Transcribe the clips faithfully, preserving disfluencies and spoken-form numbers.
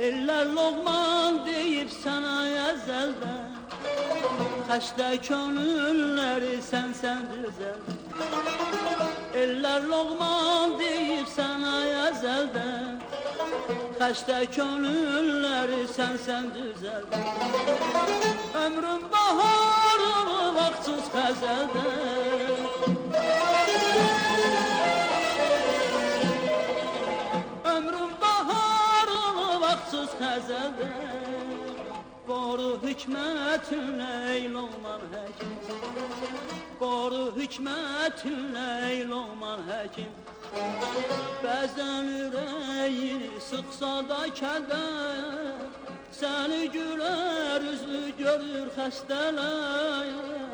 Eller loğman deyip sana əzəldə, xəstə könülləri sən sən düzəld. Eller loğman deyip sana əzəldə, xəstə könülləri sən sən düzəld. Ömrüm baharlı vaxtsız xəzəldə, ömrüm baharlı vaxtsız xəzəldə. Qoru hikmətinlə ey Loğman həkim, qoru hikmətinlə ey Loğman həkim. Bəzən ürəyini sıxsa da kədər, səni gülər üzlü görür xəstələr.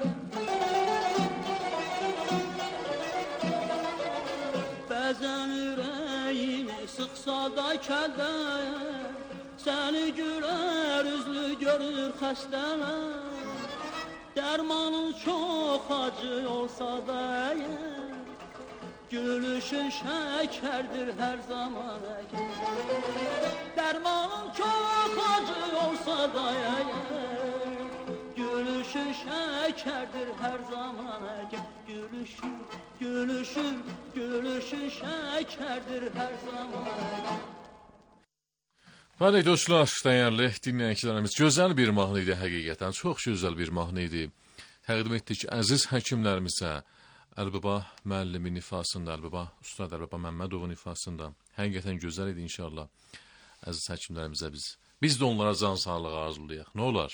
Bəzən ürəyini sıxsa da kədər, səni gülər üzlü görür xəstələr. Dərmanın çox acı olsa da əgər, gülüşün şəkərdir hər zaman əgər. Dərmanın çox acı olsa da əgər, gülüşün şəkərdir hər zaman əgər. Gülüşün, gülüşün, gülüşün şəkərdir hər zaman əgər. Bəli dostlar, dəyərli dinləyicilərimiz, gözəl bir mahnı idi həqiqətən, çox gözəl bir mahnı idi. Təqdim etdik əziz həkimlərimizə, Əlibaba müəllimin ifasında, Əlibaba Ustad Əlibaba Məmmədovun ifasında. Həqiqətən gözəl idi inşallah. Əziz həkimlərimizə biz, biz də onlara can sağlığı arzulayaq. Nə olar?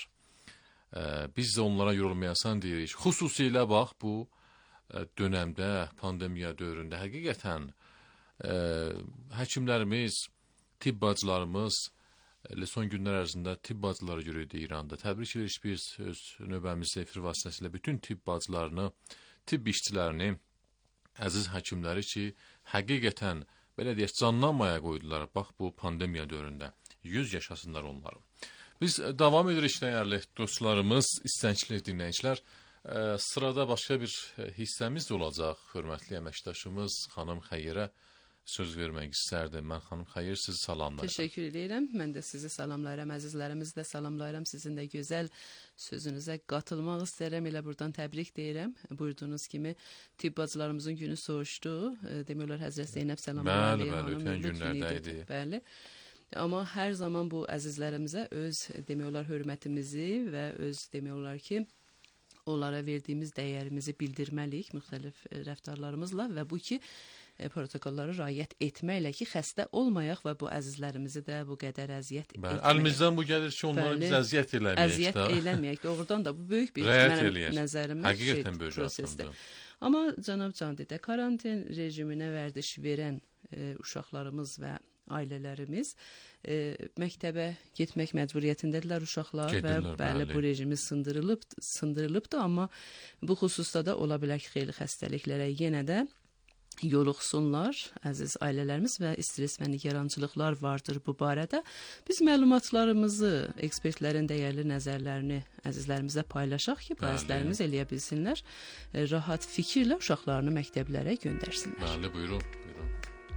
Ee, biz də onlara yorulmayasan deyirik. Xüsusilə bax bu e, dönəmdə, pandemiya dövründə həqiqətən e, həkimlərimiz, tibb bacılarımız, son günlər ərzində tibb bacıları görüldü İranda. Təbrik edirik biz öz növbəmizdə efir vasitəsilə bütün tibb bacılarını, tibb işçilərini, əziz həkimləri ki, həqiqətən belə deyək, canlanmaya qoydular. Bax bu pandemiya dövründə. Yüz yaşasınlar onları. Biz davam edirik dəyərli dostlarımız, istəncli dinləyicilər. E, sırada başqa bir hissəmiz də olacaq. Hörmətli əməkdaşımız xanım Xəyrə söz vermək istərdim. Mən xanım Xəyir sizi salamlayıram. Teşekkür edirəm. Mən də sizi salamlayıram. Əzizlərimizi də salamlayıram. Sizin də gözəl sözünüzə qatılmaq istəyirəm. Elə buradan təbrik deyirəm. Buyurduğunuz kimi tibb bacılarımızın günü soğuşdu. Demək olar Həzrət Zeynəb salamlayıram. Bəli, bəli, ötən günlərdə idi. Bəli. Amma hər zaman bu əzizlərimizə öz demək olar hörmətimizi və öz demək olar ki, onlara verdiyimiz dəyərimizi bildirməliyik müxtəlif rəftarlarımızla və bu ki, protokolları riayət etməklə ki, xəstə olmayaq və bu əzizlərimizi də bu qədər əziyyət etməyək. Əlimizdən bu gəlir ki, onlara biz əziyyət eləməyək. Əziyyət eləməyək. Doğrudan da bu böyük bir mənim nəzərimə prosesdir. Amma cənab Candidə, karantin rejiminə vərdiş verən e, uşaqlarımız və ailələrimiz e, məktəbə getmək məcburiyyətindədirlər uşaqlar. Gedirlər, və bəli, bəli bu rejimi sındırılıb, sındırılıbdır, amma bu xüsusda da ola bilər ki, xeyli xəstəliklərə yenə də yoluxsunlar, əziz ailələrimiz və stres və nigarançılıqlar vardır bu barədə. Biz məlumatlarımızı, ekspertlərin dəyərli nəzərlərini əzizlərimizlə paylaşaq ki, bəzilərimiz eləyə bilsinlər, rahat fikirlə uşaqlarını məktəblərə göndərsinlər. Bəli, buyurun, buyurun.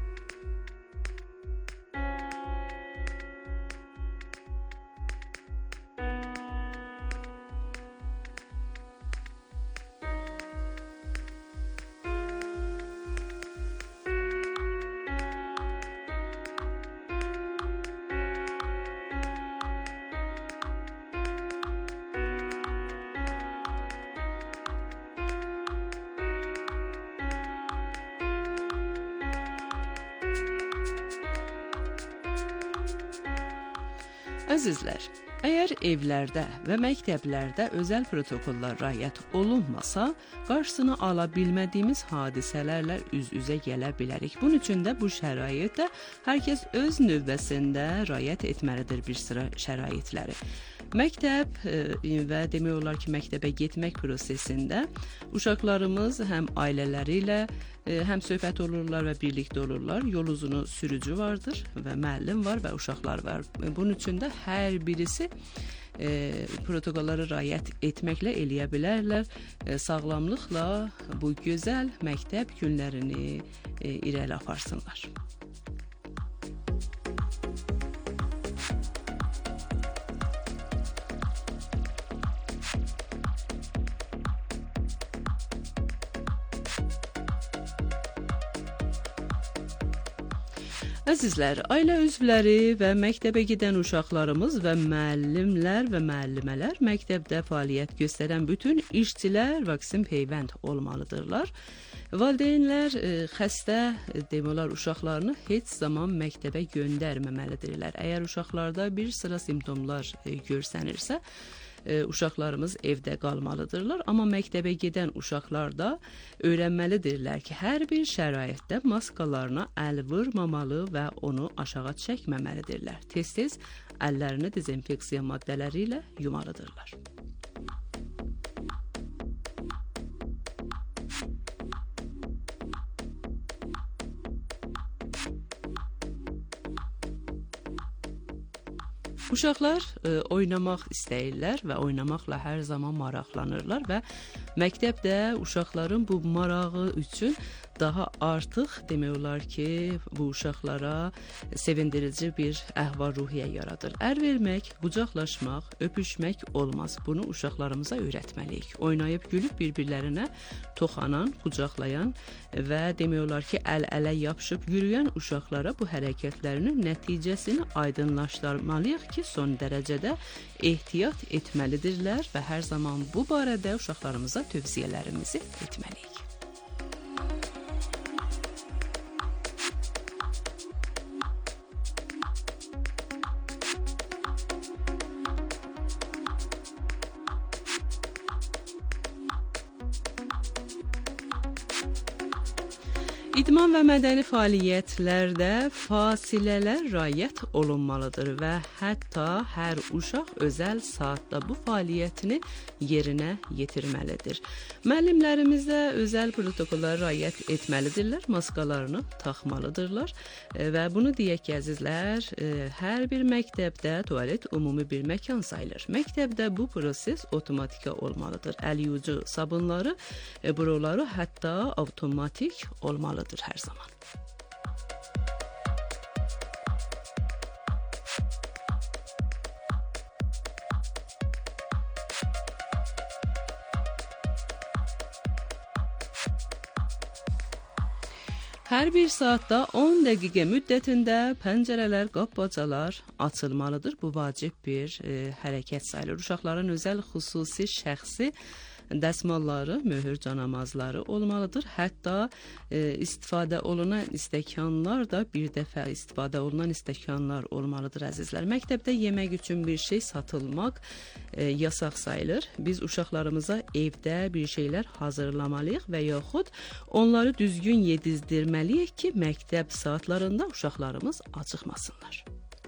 Əzizlər, əgər evlərdə və məktəblərdə özəl protokollar riayət olunmasa, qarşısını ala bilmədiyimiz hadisələrlə üz-üzə gələ bilərik. Bunun üçün də bu şəraitdə hər kəs öz növbəsində riayət etməlidir bir sıra şəraitləri. Məktəb və demək olar ki, məktəbə getmək prosesində uşaqlarımız həm ailələri ilə həm söhbət olurlar və birlikdə olurlar. Yol uzunu sürücü vardır və müəllim var və uşaqlar var. Bunun üçün də hər birisi e, protokolları riayət etməklə eləyə bilərlər. E, sağlamlıqla bu gözəl məktəb günlərini e, irəli aparsınlar. Əzizlər, ailə üzvləri və məktəbə gedən uşaqlarımız və müəllimlər və müəllimələr məktəbdə fəaliyyət göstərən bütün işçilər vaksin peyvənd olmalıdırlar. Valideynlər e, xəstə e, demək olar uşaqlarını heç zaman məktəbə göndərməməlidirlər. Əgər uşaqlarda bir sıra simptomlar e, görsənirsə, e, uşaqlarımız evdə qalmalıdırlar. Amma məktəbə gedən uşaqlar da öyrənməlidirlər ki, hər bir şəraitdə maskalarına əl vurmamalı və onu aşağı çəkməməlidirlər. Tez-tez əllərini dezinfeksiya maddələri ilə yumalıdırlar. Uşaqlar e, oynamaq istəyirlər və oynamaqla hər zaman maraqlanırlar və məktəbdə uşaqların bu marağı üçün daha artıq demək olar ki, bu uşaqlara sevindirici bir əhval-ruhiyyə yaradır. Ər vermək, qucaqlaşmaq, öpüşmək olmaz. Bunu uşaqlarımıza öyrətməliyik. Oynayıb gülüb bir-birlərinə toxanan, qucaqlayan və demək olar ki, əl-ələ yapışıb yürüyən uşaqlara bu hərəkətlərinin nəticəsini aydınlaşdırmalıyıq ki, son dərəcədə ehtiyat etməlidirlər və hər zaman bu barədə uşaqlarımıza tövsiyələrimizi etməliyik. İdman və mədəni fəaliyyətlərdə fasilələr riayət olunmalıdır və hətta hər uşaq özəl saatda bu fəaliyyətini yerinə yetirməlidir. Müəllimlərimiz də özəl protokollara riayət etməlidirlər, maskalarını taxmalıdırlar və bunu deyək ki, əzizlər, hər bir məktəbdə tualet ümumi bir məkan sayılır. Məktəbdə bu proses otomatika olmalıdır. Əl yucu sabunları, buraları hətta avtomatik olmalıdır hər zaman. Hər bir saatda on dəqiqə müddətində pəncərələr, qapı-bacalar açılmalıdır. Bu vacib bir e, hərəkət sayılır. Uşaqların özəl xüsusi şəxsi dəsmalları, möhür canamazları olmalıdır. Hətta e, istifadə olunan stəkanlar da bir dəfə istifadə olunan stəkanlar olmalıdır, əzizlər. Məktəbdə yemək üçün bir şey satılmaq e, yasaq sayılır. Biz uşaqlarımıza evdə bir şeylər hazırlamalıyıq və yaxud onları düzgün yedizdirməliyik ki, məktəb saatlarında uşaqlarımız acıqmasınlar.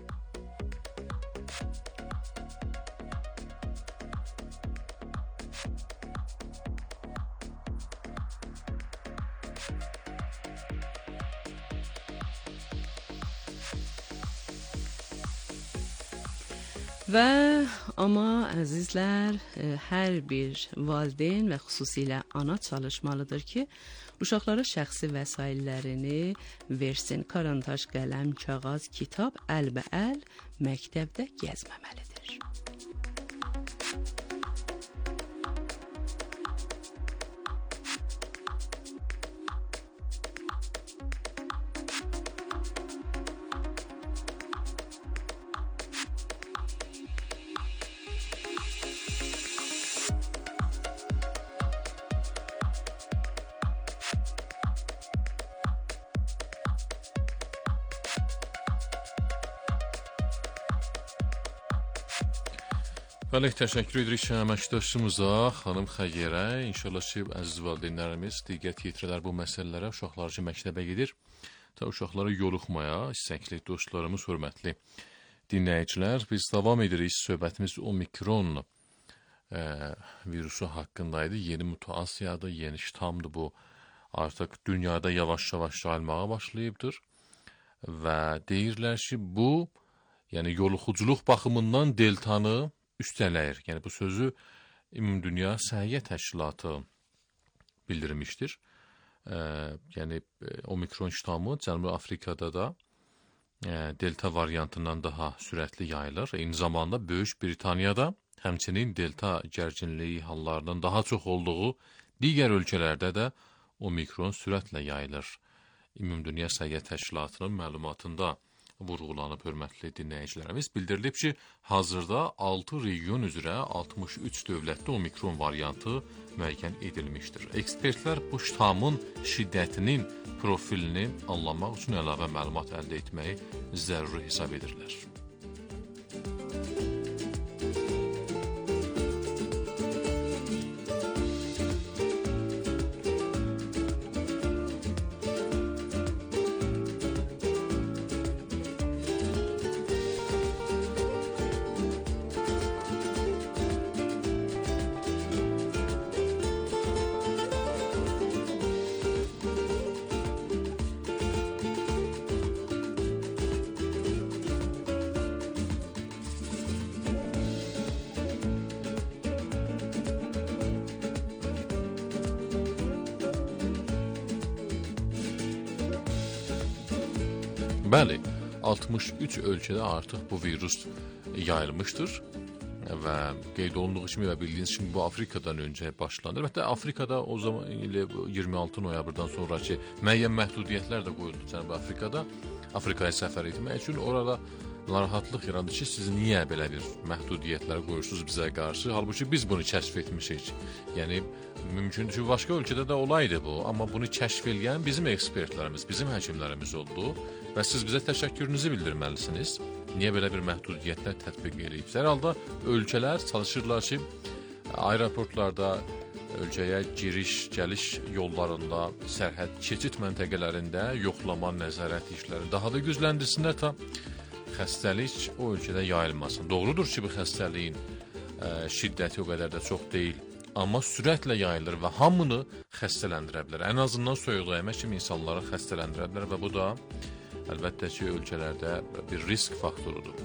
Və amma əzizlər, hər bir valideyn və xüsusilə ana çalışmalıdır ki, uşaqlara şəxsi vəsaillərini versin. Karandaş, qələm, kağız, kitab əlbəəl məktəbdə gəzməməlidir. Bəli, təşəkkür edirik əməkdaşımıza, xanım Xəyyərə. İnşallah ki, əziz valideynlərimiz diqqət yetirilər bu məsələlərə. Uşaqlar ki, məktəbə gedir, ta uşaqlara yoluxmaya, istəkli dostlarımız, hörmətli dinləyicilər. Biz davam edirik, söhbətimiz Omikron e, virusu haqqındaydı. Yeni mutasiyadır, yeni ştamdır bu. Artıq dünyada yavaş-yavaş yayılmağa başlayıbdır. Və deyirlər ki, bu, yəni yoluxuculuq baxımından deltanı üstələyir. Yəni bu sözü Ümumdünya Səhiyyə Təşkilatı bildirmişdir. E, yəni Omikron ştamı Cənubi Afrikada da e, delta variantından daha sürətli yayılır. Eyni zamanda Böyük Britaniyada həmçinin delta gərginliyi hallarının daha çox olduğu digər ölkələrdə də Omikron sürətlə yayılır. Ümumdünya Səhiyyə Təşkilatının məlumatında vurğulanıb, hörmətli dinləyicilərimiz. Bildirilib ki, hazırda altı region üzrə altmış üç dövlətdə omikron variantı müəyyən edilmişdir. Ekspertlər bu ştamın şiddətinin profilini anlamaq üçün əlavə məlumat əldə etməyi zəruri hesab edirlər. Bəli, altmış üç ölkədə artıq bu virus yayılmışdır və qeyd olunduğu kimi və bildiyiniz kimi bu Afrikadan öncə başlanır. Hətta Afrikada o zaman ilə iyirmi altı noyabrdan sonraki müəyyən məhdudiyyətlər də qoyuldu Cənubi Afrikada. Afrikaya səfər etmək üçün orada narahatlıq yarandı ki, siz niyə belə bir məhdudiyyətlər qoyursunuz bizə qarşı? Halbuki biz bunu kəşf etmişik. Yəni, mümkündür ki, başqa ölkədə də olaydı bu, amma bunu kəşf edən bizim ekspertlərimiz, bizim həkimlərimiz oldu və siz bizə təşəkkürünüzü bildirməlisiniz. Niyə belə bir məhdudiyyətlər tətbiq edib? Hər halda ölkələr çalışırlar ki, aeroportlarda, ölkəyə giriş, gəliş yollarında, sərhəd keçid məntəqələrində yoxlama, nəzarət işləri daha da gücləndirsinlər ta xəstəlik o ölkədə yayılmasın. Doğrudur ki, bu xəstəliyin ə, şiddəti o qədər də çox deyil, amma sürətlə yayılır və hamını xəstələndirə bilər. Ən azından soyuq dəymək kimi insanları xəstələndirə bilər və bu da əlbəttə ki, ölkələrdə bir risk faktorudur.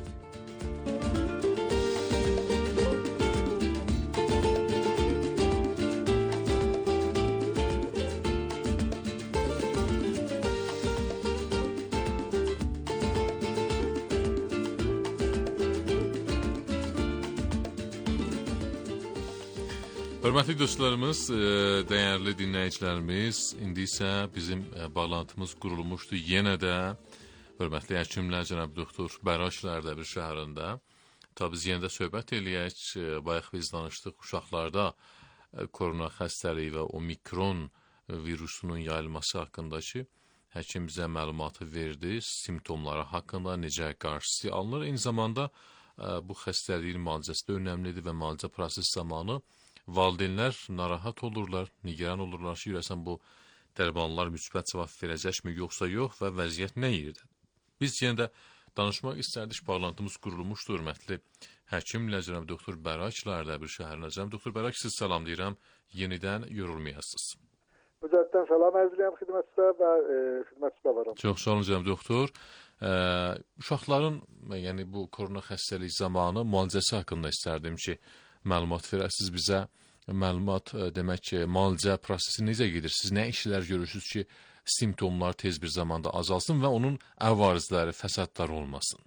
Hörmətli dostlarımız, dəyərli dinləyicilərimiz, indi isə bizim bağlantımız qurulmuşdu. Yenə də hörmətli həkimlər, cənab doktor Bəraçlar Dəbir şəhərində. Tabi biz yenə də söhbət eləyək. Bayaq biz danışdıq uşaqlarda korona xəstəliyi və omikron virusunun yayılması haqqında ki, həkim bizə məlumatı verdi, simptomları haqqında necə qarşısı alınır. Eyni zamanda bu xəstəliyin müalicəsi də önəmlidir və müalicə proses zamanı valideynlər narahat olurlar, nigaran olurlar ki, görəsən bu dərmanlar müsbət cavab verəcəkmi, yoxsa yox və vəziyyət nə yerdə? Biz yenə də danışmaq istərdik, bağlantımız qurulmuşdur, hörmətli həkimlə, cənab doktor Bəraçlar Dəbir şəhərinə. Cənab doktor Bəraç, siz salamlayıram, yenidən yorulmayasınız. Mücəddən salam ərzləyəm xidmətçidə və e, xidmətçidə varam. Çox sağ olun, cənab doktor. Ə, uşaqların, yəni bu korona xəstəlik zamanı müalicəsi haqqında istərdim ki, məlumat verəsiniz bizə. Məlumat demək ki, müalicə prosesi necə gedir? Siz nə işlər görürsünüz ki, simptomlar tez bir zamanda azalsın və onun əvarizləri, fəsadları olmasın?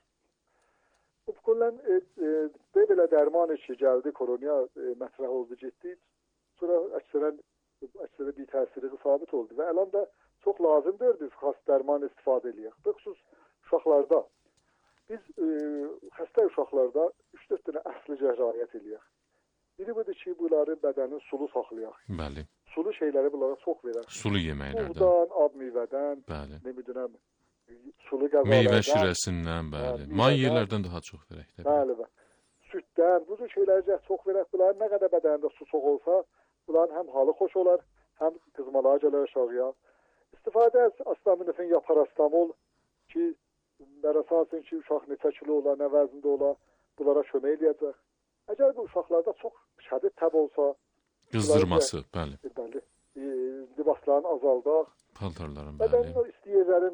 Bu kullən e, e, belə dərman işi gəldi, koroniya e, mətrəh oldu, getdi. Sonra əksərən əksərən bir təsiri sabit oldu və əlan da çox lazımdır biz xas dərman istifadə eləyək. Xüsus uşaqlarda. Biz e, xəstə uşaqlarda üç dörd dənə əslicə riayət eləyək. Biri budur ki, bunların bədənin sulu saxlayaq. Bəli. Sulu şeyləri bunlara çox verək. Sulu yeməklərdən. Buğdan, ab meyvədən, bəli. Ne bilirəm, sulu qəzalardan. Meyvə şirəsindən, bəli. Hə, may yerlərdən daha çox verək. Bəli. Bəli, bəli. Süddən, bu cür şeyləri çox verək. Bunların nə qədər bədənində su çox olsa, bunların həm halı xoş olar, həm qızmalar gələr aşağıya. İstifadə et astaminofin ya parastamol ki, bərasansın ki, uşaq neçə kilo ola, nə vəzində ola, bunlara kömək eləyəcək. Əgər bu uşaqlarda çox şədid təb olsa, qızdırması, bəli. Bəli. E, libaslarını azaldaq. Paltarların, bəli. Bədənin o istəyirlərin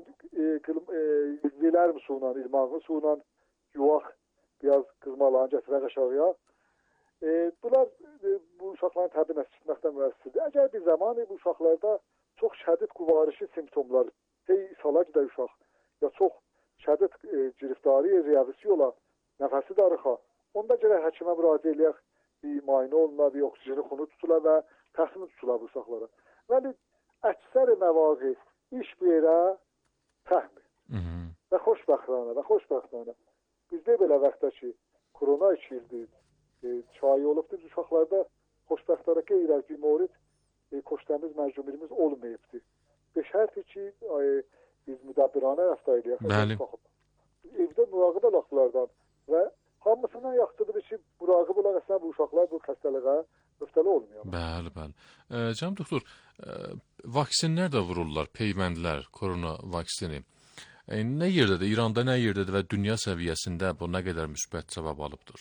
e, vilər suyla, ilmağın suyla yuvaq, biraz qızmalarını gətirək aşağıya. E, bunlar e, bu uşaqların təbini əsitməkdən müəssisdir. Əgər bir zaman bu uşaqlarda çox şədid quvarışı simptomlar, hey ishalac da uşaq, ya çox şədid e, giriftarı, riyavisi ola, nəfəsi darıxa, onda görə həkimə müraciət eləyək, bir müayinə olunma, bir oksijeni xunu tutula və təxmin tutula bu uşaqlara. Vəli əksər məvaqif iş bu yerə təxmin. Və xoşbəxtlərinə və xoşbəxtlərinə. Bizdə belə vaxtda ki, korona iki ildir, e, çayı olubdur, uşaqlarda xoşbəxtlərə qeyri-ərki morid e, koştəmiz məcburiyyətimiz olmayıbdır. Beşərdir ki, e, biz müdəbbiranə rəftar edəyək. Bəli. Evdə müraqibə vaxtlardan və hamısından yaxşıdır ki, müraqibə olaraq əslən bu uşaqlar bu xəstəliyə müftəla olmuyor. Bəli, bəli. E, Cənab doktor, e, vaksinlər də vururlar, peyvəndlər, korona vaksini. E, nə yerdədir? İranda nə yerdədir və dünya səviyyəsində bu nə qədər müsbət cavab alıbdır?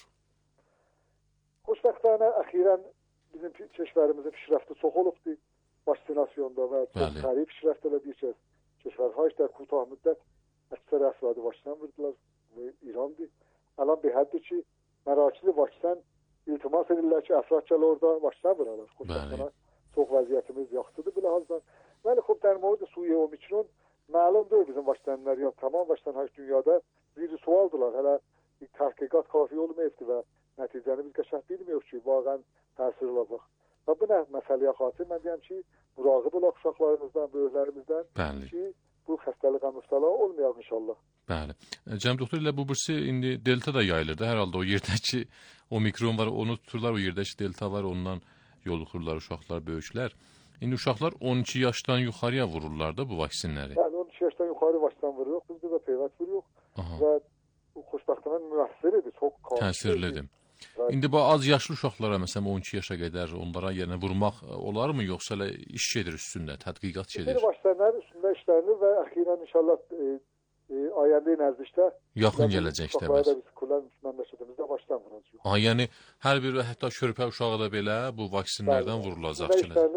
Xoşbəxtlərinə əxirən bizim keşvərimizin pişrəfti çox olubdur vaksinasyonda və çox xərib pişrəftələ bir kəs keşvərhayş də kutah müddət əksər əfradı vaksin vurdular və İrandır. Əlan bir həddir ki, mərakili vaksin iltimas edirlər ki, əfrad gəl orada vaksin vurarlar. Xoşbəxtlərinə çox vəziyyətimiz yaxşıdır belə haldan. Bəli, xub در مورد سوی اومیکرون معلوم deyil bizim vaksinlər, yəni tamam vaksinlər dünyada bir sualdılar. Hələ təhqiqat kafi olmayıbdı və nəticəni biz qəşəng bilmiyoruz ki, vaqən təsir olacaq. Və bu nə məsələyə xatir mən deyəm ki, müraqib olaq uşaqlarımızdan, böyüklərimizdən Bəli. ki, bu xəstəliyə mübtəla olmayaq inşallah. Bəli. Cənab doktor, elə bu birisi indi delta da yayılır da hər halda o yerdəki omikron var, onu tuturlar, o yerdəki delta var, ondan yoluxurlar uşaqlar, böyüklər. İndi uşaqlar on iki yaşdan yuxarıya vururlar da bu vaksinləri. Yəni on iki yaşdan yuxarı vaksin vururuq, biz də peyvət vururuq və bu xoşbəxtlərin müəssiridir, çox təsirlidir. İndi bu az yaşlı uşaqlara, məsələn on iki yaşa qədər onlara yenə vurmaq olar mı, yoxsa elə iş gedir üstündə, tədqiqat gedir? Bir vaksinlərin üstündə işlənir və əxirən inşallah e, e, ayəndə nəzdikdə yaxın gələcəkdə bəs. Biz kullan məmləkətimizdə başdan vuracağıq. Ha, yəni hər bir hətta körpə uşağı da belə bu vaksinlərdən vurulacaq.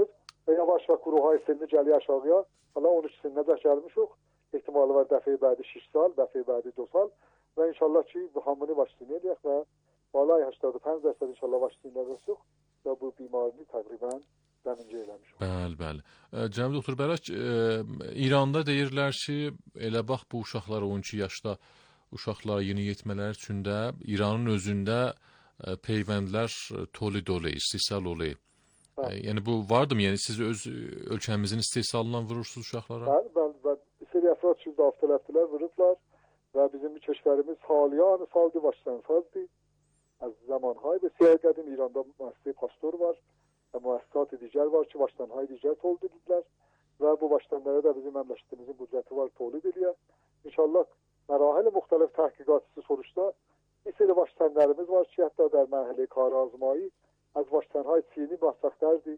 Və yavaş və quruhay sinni gəlir aşağıya. Hala on üç sinnə də gəlmişik. Ehtimalı var dəfəyə bədi şiş sal, dəfəyə bədi dörd sal və inşallah ki, bu hamını vaksin edək və balay səksən beş dərəcə inşallah vaksin edəcək və bu bimarini təqribən dəmincə eləmişik. Bəli, bəli. E, Cənab doktor Bərək, e, İranda deyirlər ki, elə bax bu uşaqlar on iki yaşda uşaqlar yeni yetmələr üçün də İranın özündə e, peyvəndlər tolid olu, istehsal olu. E, yəni bu vardımı? Yəni siz öz ölkəmizin istehsalından vurursunuz uşaqlara? Bəli, bəli, bəli. Bir seri əfrad yüzdə avtələfdilər, vurublar və bizim keşvərimiz haliyan saldı başdan saldı. Az zamanhay bəsiyər qədim İranda müəssisə pastor var və müəssisat digər var ki, başdanhay digər tolid edirlər və bu başdanlara da bizim məmləkətimizin budcəti var tolid edir. İnşallah mərahil müxtəlif təhqiqatçısı soruşda bir seri başdanlarımız var ki, hətta der mərhələ karazmayı az başdanhay Çini bahsaqdərdir.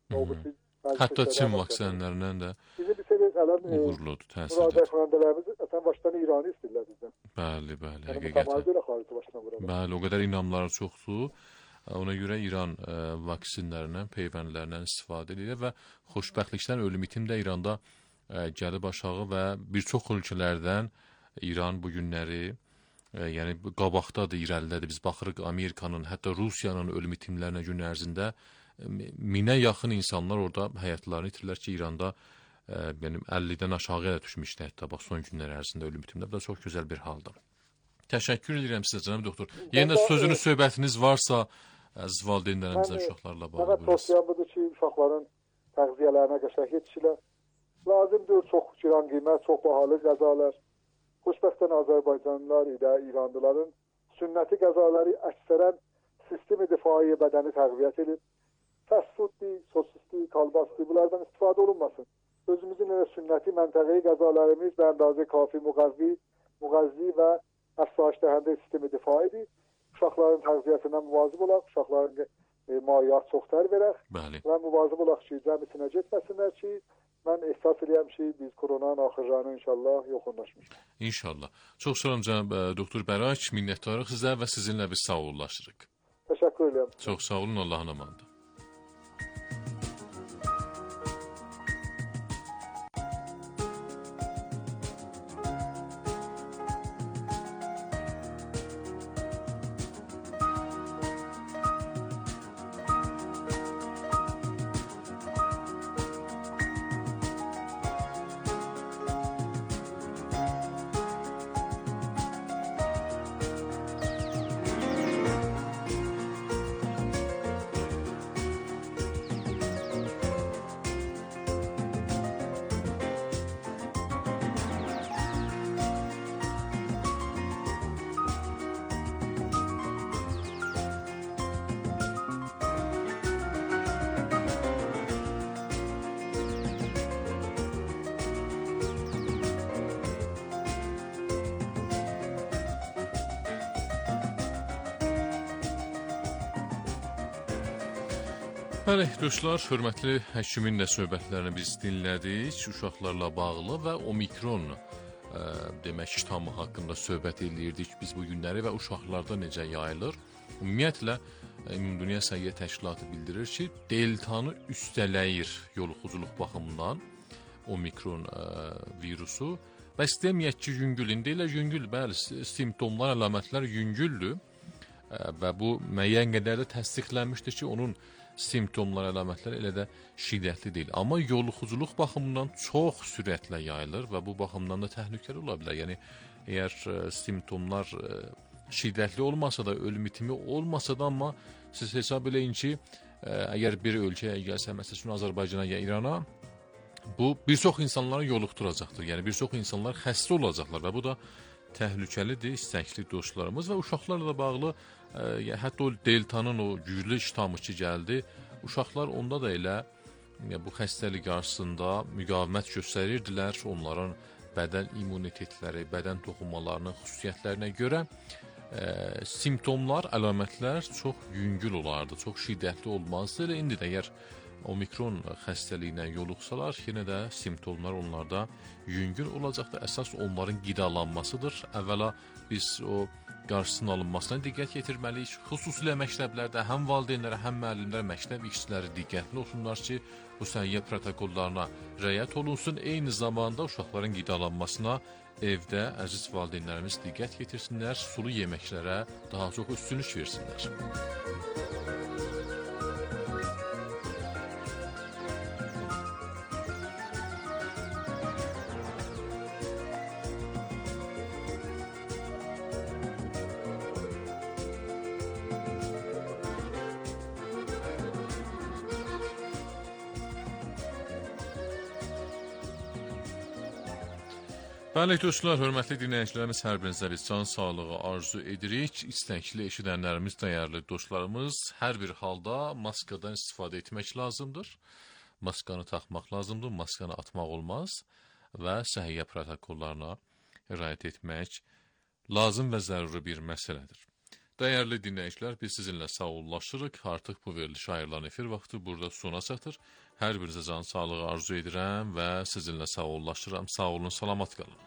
Hətta Çin vaksinlərindən də bizim bir seri ələm uğurludur, təsirlidir. Müraciət xanəndələrimiz əsən başdanı İranı istəyirlər bizdən. Bəli, bəli, yəni, həqiqətən. Bəli, o qədər inamları çoxdur. Ona görə İran ə, vaksinlərindən, peyvəndlərindən istifadə edir və xoşbəxtlikdən ölüm itim də İranda ə, gəlib aşağı və bir çox ölkələrdən İran bu günləri ə, yəni qabaqdadır, irəlidədir. Biz baxırıq Amerikanın, hətta Rusiyanın ölüm itimlərinə gün ərzində minə yaxın insanlar orada həyatlarını itirirlər ki, İranda ə, yəni əllidən aşağıya da düşmüşdü hətta bax son günlər ərzində ölüm itimdə. Bu da çox gözəl bir haldır. Təşəkkür edirəm sizə, cənab doktor. Yenə sözünüz, söhbətiniz varsa əziz valideynlərimizlə, uşaqlarla bağlı. Mənim tövsiyəm budur ki, uşaqların təğziyələrinə qəşəng yetişilər. Lazımdır çox giran qiymət, çox bahalı qəzalar. Xoşbəxtən Azərbaycanlılar ilə İranlıların sünnəti qəzaları əksərən sistemi difai bədəni təqviyyət edir. Fəsfuddi, sosisdi, kalbasti bunlardan istifadə olunmasın. Özümüzün elə sünnəti məntəqəyi qəzalarımız və əndazə kafi müqazzi, müqazzi və əfsaş dəhəndə sistemi difaidir. Uşaqların təğziyyətindən müvazib olaq, uşaqların e, mayyat çoxtər verək Bəli. və müvazib olaq ki, cəmisinə getməsinlər ki, mən ehsas edirəm ki, biz koronanın axırlarını inşallah yoxunlaşmışıq. İnşallah. Çox sağ olun cənab doktor Bərək, minnətdarıq sizə və sizinlə biz sağollaşırıq. Təşəkkür edirəm. Çox sağ olun, Allahın amanıdır. Bəli, dostlar, hörmətli həkimin də söhbətlərini biz dinlədik. Uşaqlarla bağlı və omikron ə, demək ştamı haqqında söhbət edirdik biz bu günləri və uşaqlarda necə yayılır. Ümumiyyətlə, Ümumdünya Səhiyyə Təşkilatı bildirir ki, deltanı üstələyir yoluxuculuq baxımından omikron ə, virusu. Və istəməyək ki, yüngül, indi elə yüngül, bəli, simptomlar, əlamətlər yüngüldür ə, və bu müəyyən qədər də təsdiqlənmişdir ki, onun simptomlar, əlamətlər elə də şiddətli deyil. Amma yoluxuculuq baxımından çox sürətlə yayılır və bu baxımdan da təhlükəli ola bilər. Yəni, əgər ə, simptomlar ə, şiddətli olmasa da, ölüm itimi olmasa da, amma siz hesab eləyin ki, ə, əgər bir ölkəyə gəlsə, məsələn, Azərbaycana ya İrana, bu bir çox insanları yoluxduracaqdır. Yəni, bir çox insanlar xəstə olacaqlar və bu da təhlükəlidir, istəkli dostlarımız və uşaqlarla da bağlı, ə, hətta o deltanın o güclü ştamı ki gəldi, uşaqlar onda da elə ə, bu xəstəlik qarşısında müqavimət göstərirdilər, onların bədən immunitetləri, bədən toxunmalarının xüsusiyyətlərinə görə ə, simptomlar, əlamətlər çox yüngül olardı, çox şiddətli olmazdı. Elə indi də əgər omikron xəstəliyinə yoluxsalar, yenə də simptomlar onlarda yüngül olacaqdır. Əsas onların qidalanmasıdır. Əvvəla biz o qarşısının alınmasına diqqət yetirməliyik. Xüsusilə məktəblərdə həm valideynlərə, həm müəllimlərə, məktəb işçiləri diqqətli olsunlar ki, bu səhiyyə protokollarına riayət olunsun. Eyni zamanda uşaqların qidalanmasına evdə əziz valideynlərimiz diqqət yetirsinlər, sulu yeməklərə daha çox üstünlük versinlər. Bəli, dostlar, hörmətli dinləyicilərimiz, hər birinizə biz can sağlığı arzu edirik. İstəkli eşidənlərimiz, dəyərli dostlarımız, hər bir halda maskadan istifadə etmək lazımdır. Maskanı taxmaq lazımdır, maskanı atmaq olmaz və səhiyyə protokollarına riayət etmək lazım və zəruri bir məsələdir. Dəyərli dinləyicilər, biz sizinlə sağollaşırıq. Artıq bu veriliş ayrılan efir vaxtı burada sona çatır. Hər birinizə can sağlığı arzu edirəm və sizinlə sağollaşıram. Sağ olun, salamat qalın.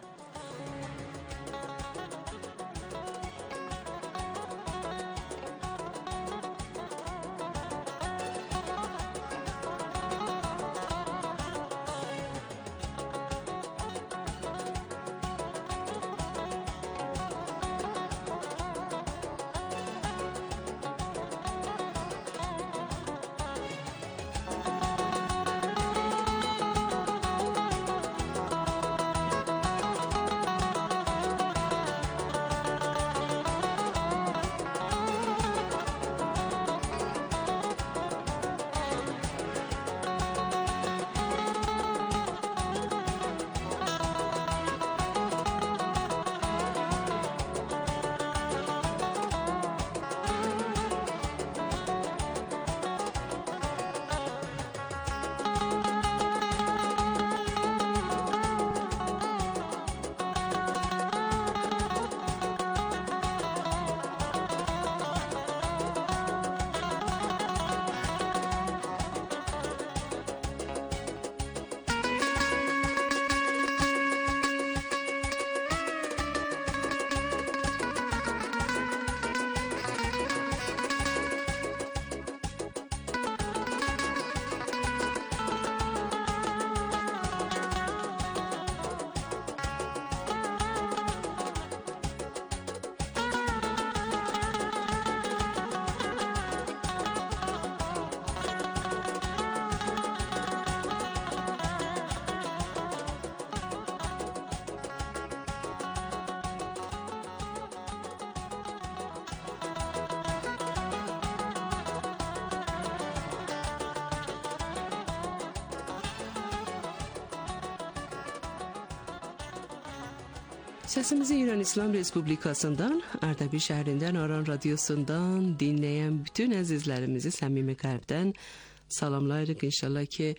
Səsimizi İran İslam Respublikasından, Ardabil şəhərindən, Aran radiosundan dinləyən bütün əzizlərimizi səmimi qəlbdən salamlayırıq. İnşallah ki,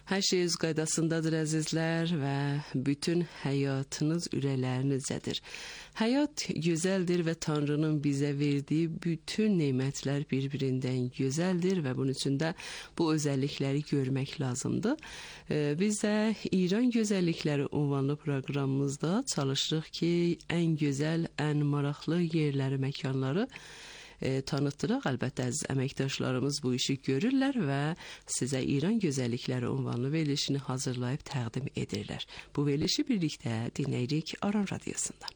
Hər şey öz qaydasındadır əzizlər və bütün həyatınız ürəklərinizdədir. Həyat gözəldir və Tanrının bizə verdiyi bütün nemətlər bir-birindən gözəldir və bunun üçün də bu özəllikləri görmək lazımdır. Biz də İran gözəllikləri ünvanlı proqramımızda çalışırıq ki, ən gözəl, ən maraqlı yerləri, məkanları E, tanıtdıraq. Əlbəttə əziz əməkdaşlarımız bu işi görürlər və sizə İran gözəllikləri ünvanlı verilişini hazırlayıb təqdim edirlər. Bu verilişi birlikdə dinləyirik Aran Radiosunda.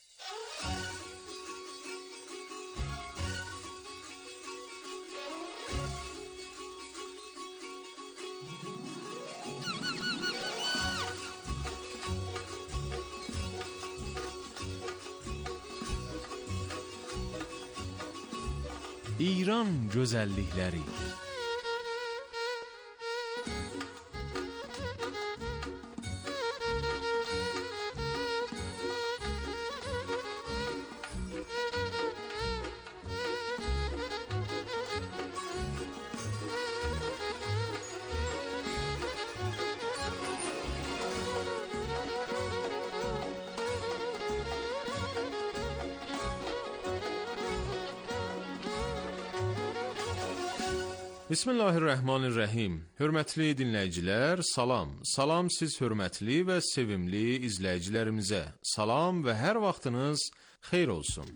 İran gözəllikləri. Bismillahirrahmanirrahim. Hörmətli dinləyicilər, salam. Salam siz hörmətli və sevimli izləyicilərimizə. Salam və hər vaxtınız xeyir olsun.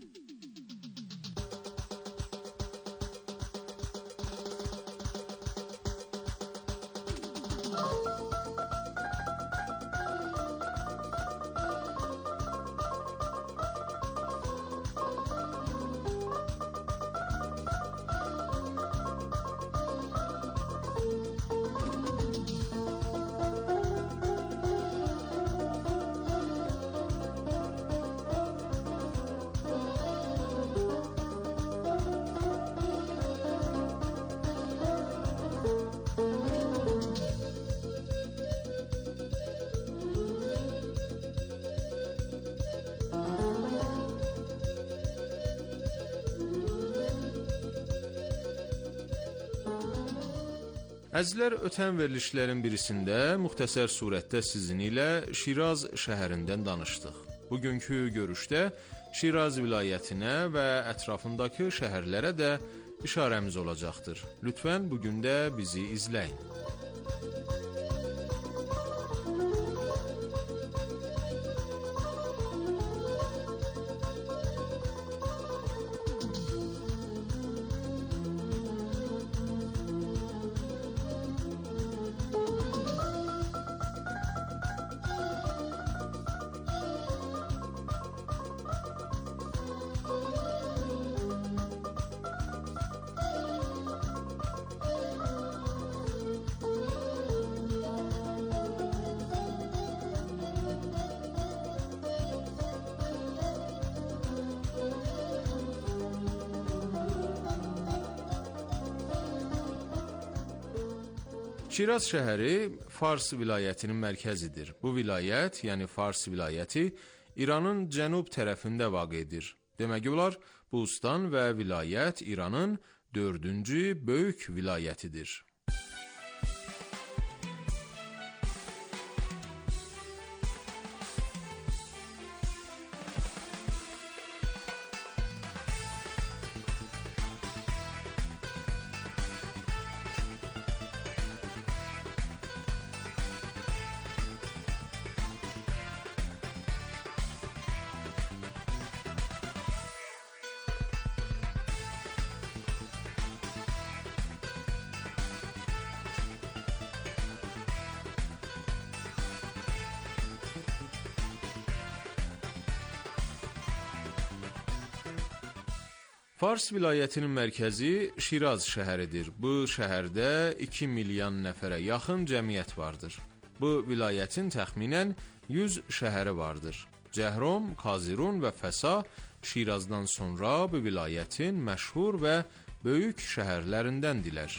Əzizlər, ötən verilişlərin birisində müxtəsər surətdə sizin ilə Şiraz şəhərindən danışdıq. Bugünkü görüşdə Şiraz vilayətinə və ətrafındakı şəhərlərə də işarəmiz olacaqdır. Lütfən bugün də bizi izləyin. Şiraz şəhəri Fars vilayətinin mərkəzidir. Bu vilayət, yəni Fars vilayəti, İranın cənub tərəfində vaqidir. Demək olar, Bustan və vilayət İranın dördüncü böyük vilayətidir. Fars vilayətinin mərkəzi Şiraz şəhəridir. Bu şəhərdə iki milyon nəfərə yaxın cəmiyyət vardır. Bu vilayətin təxminən yüz şəhəri vardır. Cəhrom, Kazirun və Fəsa Şirazdan sonra bu vilayətin məşhur və böyük şəhərlərindəndirlər.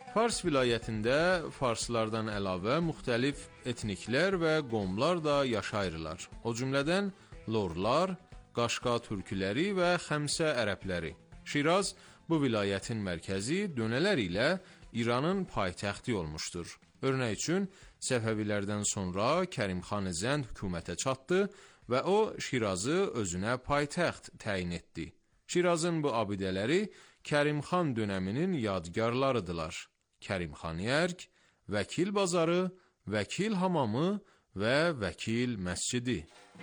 Fars vilayətində farslardan əlavə müxtəlif etniklər və qomlar da yaşayırlar. O cümlədən lorlar, Qaşqa türküləri və Xəmsə ərəbləri. Şiraz bu vilayətin mərkəzi dönələr ilə İranın paytaxtı olmuşdur. Örnək üçün Səfəvilərdən sonra Kərimxan Zənd hökumətə çatdı və o Şirazı özünə paytaxt təyin etdi. Şirazın bu abidələri Kərimxan dönəminin yadgarlarıdırlar. Kərimxaniyərk, Vəkil bazarı, Vəkil hamamı və Vəkil məscidi.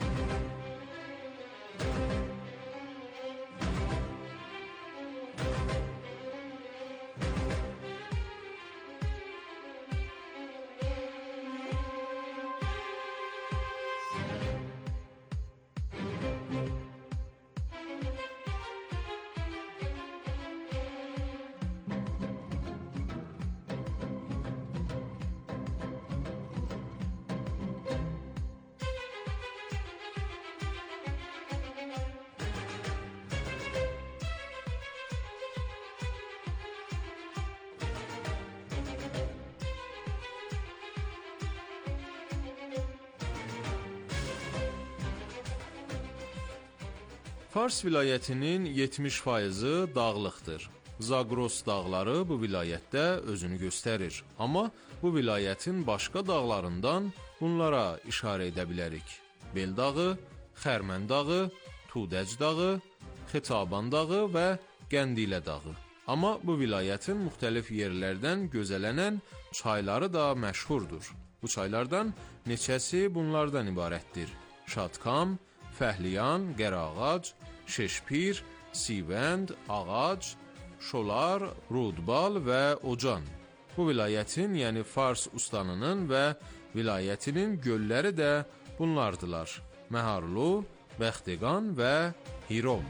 Fars vilayətinin yetmiş faizi dağlıqdır. Zagros dağları bu vilayətdə özünü göstərir. Amma bu vilayətin başqa dağlarından bunlara işarə edə bilərik. Bel dağı, Xərmən dağı, Tudəc dağı, Xitaban dağı və Qəndilə dağı. Amma bu vilayətin müxtəlif yerlərdən gözələnən çayları da məşhurdur. Bu çaylardan neçəsi bunlardan ibarətdir. Şadkam, Fəhliyan, Qərağac, Şeşpir, Sivənd, Ağac, Şolar, Rudbal və Ocan. Bu vilayətin, yəni Fars ustanının və vilayətinin gölləri də bunlardılar. Məharlu, Bəxtiqan və Hirom.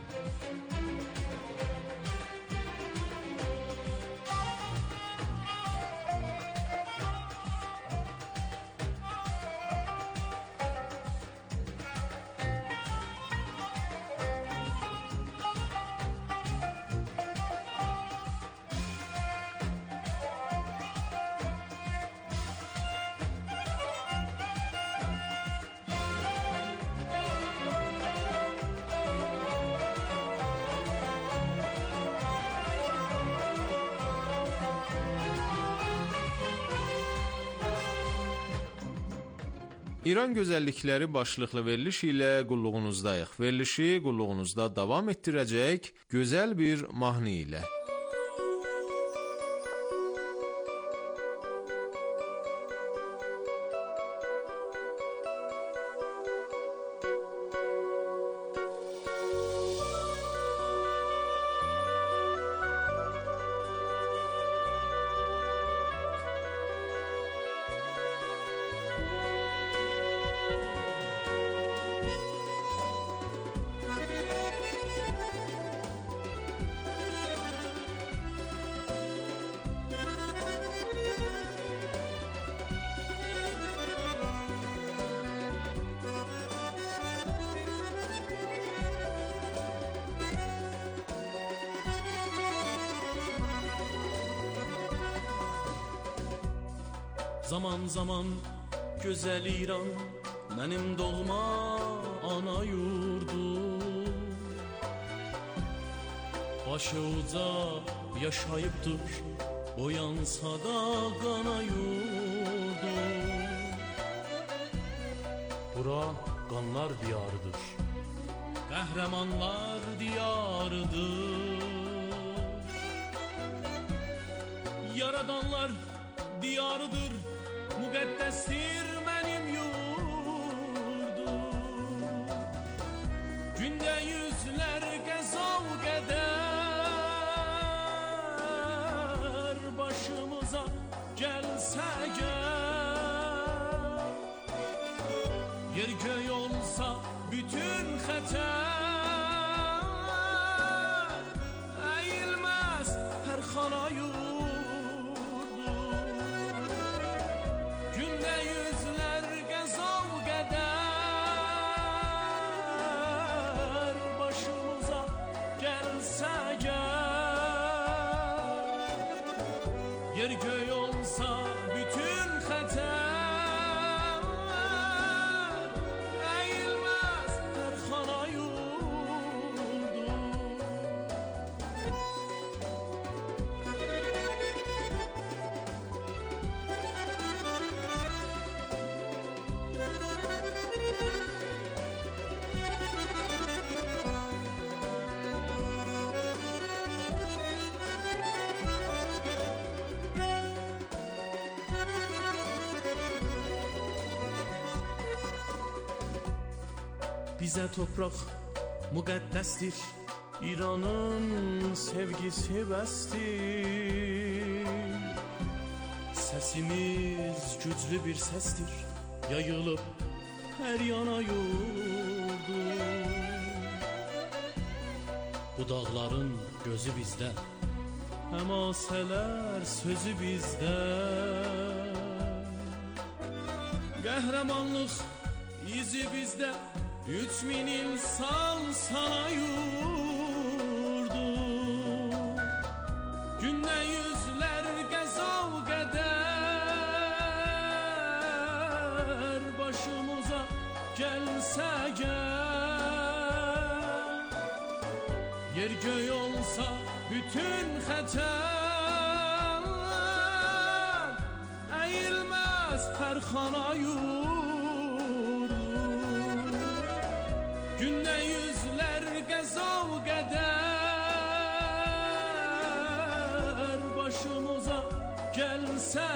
İran gözəllikləri başlıqlı veriliş ilə qulluğunuzdayıq. Verilişi qulluğunuzda davam etdirəcək gözəl bir mahnı ilə. Zaman zaman gözəl İran, mənim doğma ana yurdum. Başı uca yaşayıbdır, boyansa da qana yurdum. Bura qanlar diyarıdır, qəhrəmanlar diyarıdır. Yaradanlar diyarıdır, müqəddəsdir mənim yurdum. Gündə yüzlər qəza qədər başımıza gəlsə gəl. Yer göy olsa bütün xətər, əyilməz hər xana yurdum. Yer Bize toprak müqəddəsdir, İranın sevgisi bəsdir. Səsimiz güclü bir səsdir, yayılıb hər yana yurdu. Bu dağların gözü bizdə, həmasələr sözü bizdə. Qəhrəmanlıq izi bizdə, üç min insan sana yurdu. Gündə yüzlər qəzav qədər başımıza gəlsə gəl. Yer göy olsa bütün xətər, əyilməz pərxana yurdu. Gündə yüzlər qəzav qədər başımıza gəlsə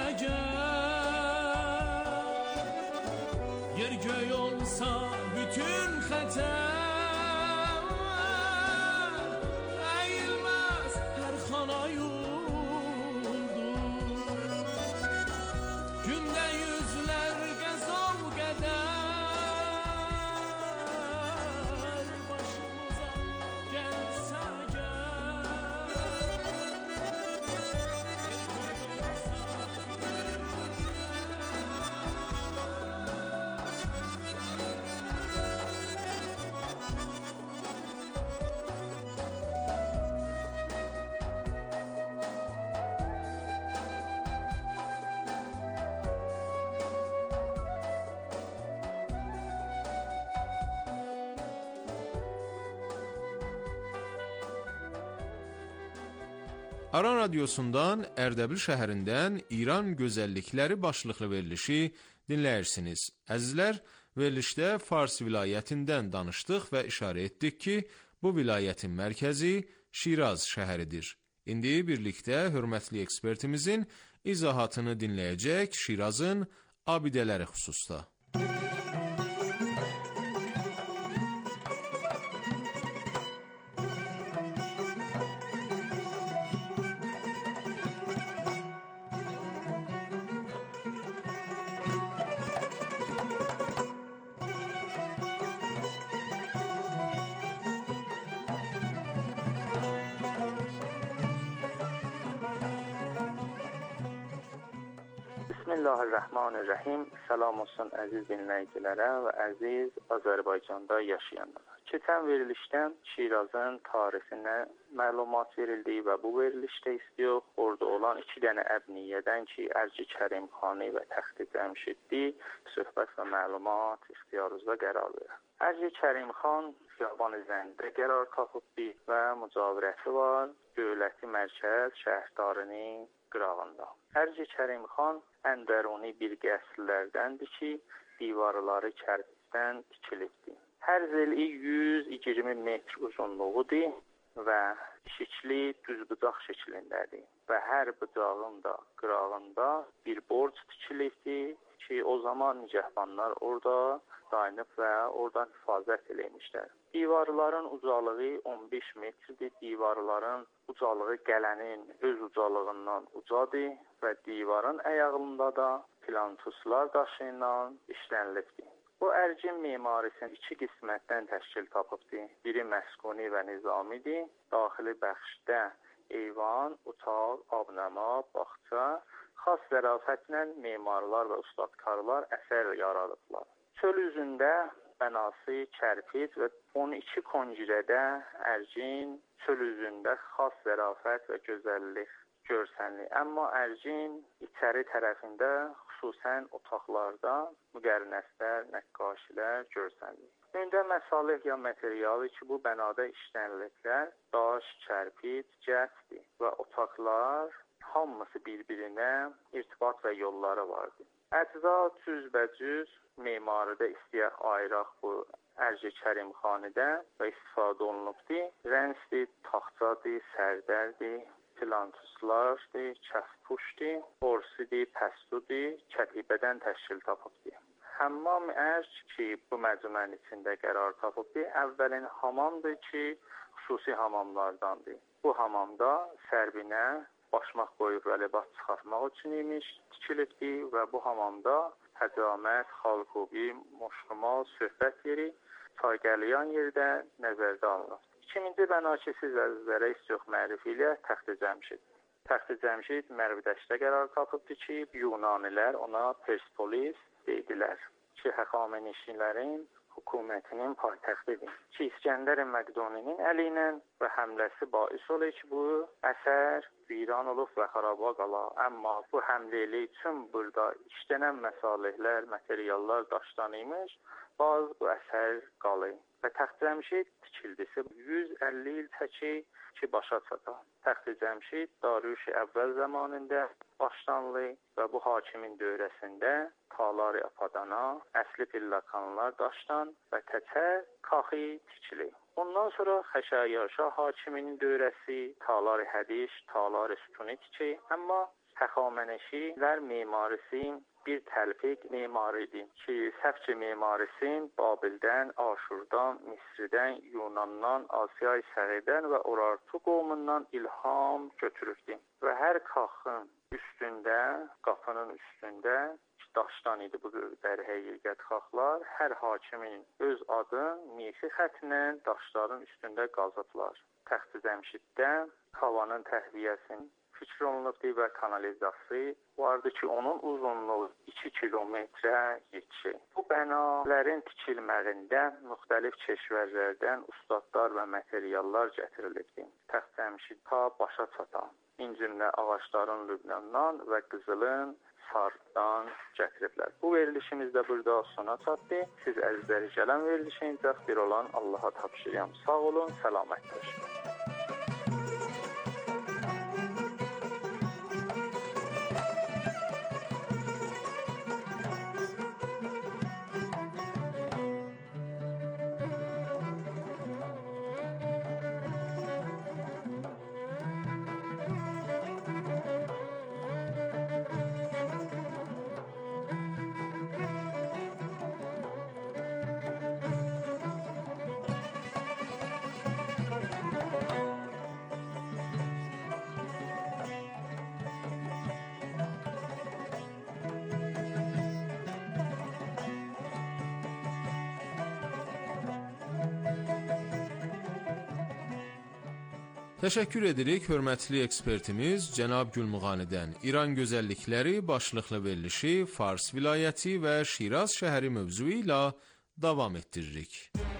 gəl. Yer göy olsa bütün xətər, əyilməz pərxana yurdu. Gündə yüzlər qəzav qədər Aran Radyosu'ndan Ərdəbil şəhərindən İran gözəllikləri başlıqlı verilişi dinləyirsiniz. Əzizlər, verilişdə Fars vilayətindən danışdıq və işarə etdik ki, bu vilayətin mərkəzi Şiraz şəhəridir. İndi birlikdə hörmətli ekspertimizin izahatını dinləyəcək Şirazın abidələri xüsusda. Bismillahirrahmanirrahim. Salam olsun əziz dinləyicilərə və əziz Azərbaycanda yaşayanlara. Keçən verilişdən Şirazın tarihinə məlumat verildi və bu verilişdə istiyor orada olan iki dənə əbniyyədən ki, Ərci Kərimxani və Təxti Cəmşiddi söhbət və məlumat ixtiyarınızda qərar verir. Ərci Kərimxan xiyaban üzərində qərar tapıbdı və mücavirəti var dövləti mərkəz şəhərdarının qırağında. Ərci Kərimxan əndəruni bir qəsrlərdəndir ki, divarları kərpicdən tikilibdir. Hər zeli yüz iyirmi metr uzunluğudur və şikli düzbucaq şəklindədir və hər bucağın da qırağında bir borc tikilibdir ki, o zaman nigəhbanlar orada dayanıb və oradan hifazət eləmişlər. Divarların ucalığı on beş metrdir. Divarların ucalığı gələnin öz ucalığından ucadır və divarın əyağında da plantuslar daşı ilə işlənilibdir. Bu ərcin memarisi iki qismətdən təşkil tapıbdır. Biri məskuni və nizamidir. Daxili bəxşdə eyvan, otaq, abnəma, bağça, xas zərafətlə memarlar və ustadkarlar əsər yaradıblar. Çöl üzündə bənası kərpic və on iki koncirədə ərcin çöl üzündə xas zərafət və gözəllik görsənli. Amma ərcin içəri tərəfində xüsusən otaqlarda müqərnəslər, nəqqaşilər görsənli. Ündə məsalih ya materialı ki, bu bənada işləniliblər, daş, kərpic, cəsdir və otaqlar hamısı bir-birinə irtibat və yolları vardır. Əcza cüzbəcüz memarıda istəyək ayıraq bu Ərci Kərimxanidə və istifadə olunubdur. Rənsdir, taxtadır, sərdərdir, plantuslardır, kəfpuşdur, orsidir, pəstudur, kətibədən təşkil tapıbdır. Həmmam Ərc ki, bu məcmuənin içində qərar tapıbdır. Əvvəlin hamamdır ki, xüsusi hamamlardandır. Bu hamamda sərbinə başmaq qoyub və libas çıxartmaq üçün imiş tikilibdir və bu hamamda həcamət, xalqubi, moşqumal, söhbət yeri, çayqəliyan yerdə nəzərdə alınır. İkinci bəna ki, siz əzizlərə istiyox mərifi ilə Təxti Cəmşid. Təxti Cəmşid Mərvidəşdə qərar tapıbdır ki, Yunanilər ona Persepolis deyidilər ki, Həxamenişilərin hökumətinin paytaxtıdır. Ki, İskəndər Məqduninin əli ilə və həmləsi bais olur ki, bu əsər viran olub və xaraba qala. Amma bu həmləli üçün burada işlənən məsalihlər, materiallar daşdan imiş, bazı bu əsər qalır. Və Təxti Cəmşid tikildisi yüz əlli il çəki ki, başa çata. Təxti Cəmşid Darüş-i əvvəl zamanında başlanlı və bu hakimin dövrəsində Talar-ı Apadana, əsli pillakanlar daşdan və təcə kaxi tikili. Ondan sonra Xəşəyyarşah hakiminin dövrəsi Talar-ı Hədiş, Talar-ı Sütuni tiki. Amma Həxamenişilər memarisi bir təlfiq memaridir ki, səfçi memarisin Babildən, Aşurdan, Misridən, Yunandan, Asiyay Səğirdən və Urartu qovumundan ilham götürübdür. Və hər kaxın üstündə, qapının üstündə daşdan idi bu dər həqiqət xaxlar. Hər hakimin öz adı misi xətlə daşların üstündə qazıblar. Təxti Cəmşiddə havanın təhviyəsinin fikir olunubdur və kanalizasiya vardı ki, onun uzunluğu iki kilometrə yetişir. Bu bənaların tikilməsində müxtəlif keşvərlərdən ustadlar və materiallar gətirilibdir. Təxti Cəmşid ta başa çatan incimlə ağacların Lübnandan və qızılın Sardan gətiriblər. Bu verilişimiz də burada sona çatdı. Siz əzizləri gələn verilişincə bir olan Allaha tapşırıram. Sağ olun, səlamət olun. Təşəkkür edirik hörmətli ekspertimiz cənab Gülmuğanidən. İran gözəllikləri başlıqlı verilişi Fars vilayəti və Şiraz şəhəri mövzuu ilə davam etdiririk.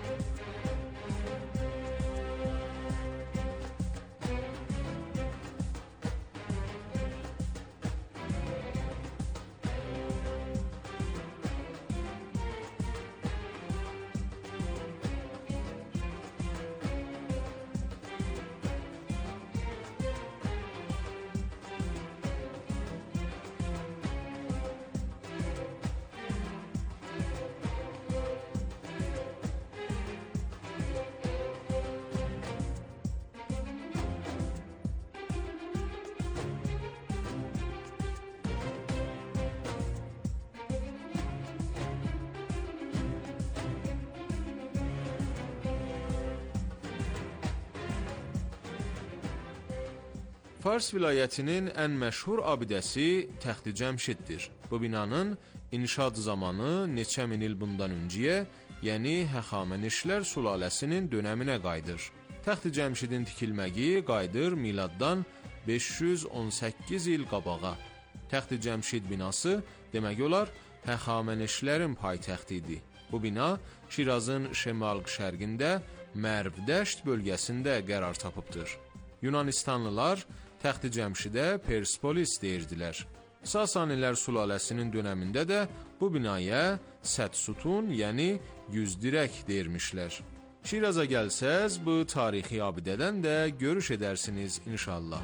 Fars vilayətinin ən məşhur abidəsi Təxti Cəmşiddir. Bu binanın inşaat zamanı neçə min il bundan öncəyə, yəni Həxamenişlər sülaləsinin dönəminə qayıdır. Təxti Cəmşidin tikilməyi qayıdır miladdan beş yüz on səkkiz il qabağa. Təxti Cəmşid binası demək olar Həxamenişlərin paytaxtı idi. Bu bina Şirazın şimal-şərqində Mərvdəşt bölgəsində qərar tapıbdır. Yunanistanlılar Təxti Cəmşidə Persepolis deyirdilər. Sasanilər sülaləsinin dönəmində də bu binaya Sədsutun, yəni yüz dirək deyirmişlər. Şiraza gəlsəz bu tarixi abidədən də görüş edərsiniz inşallah.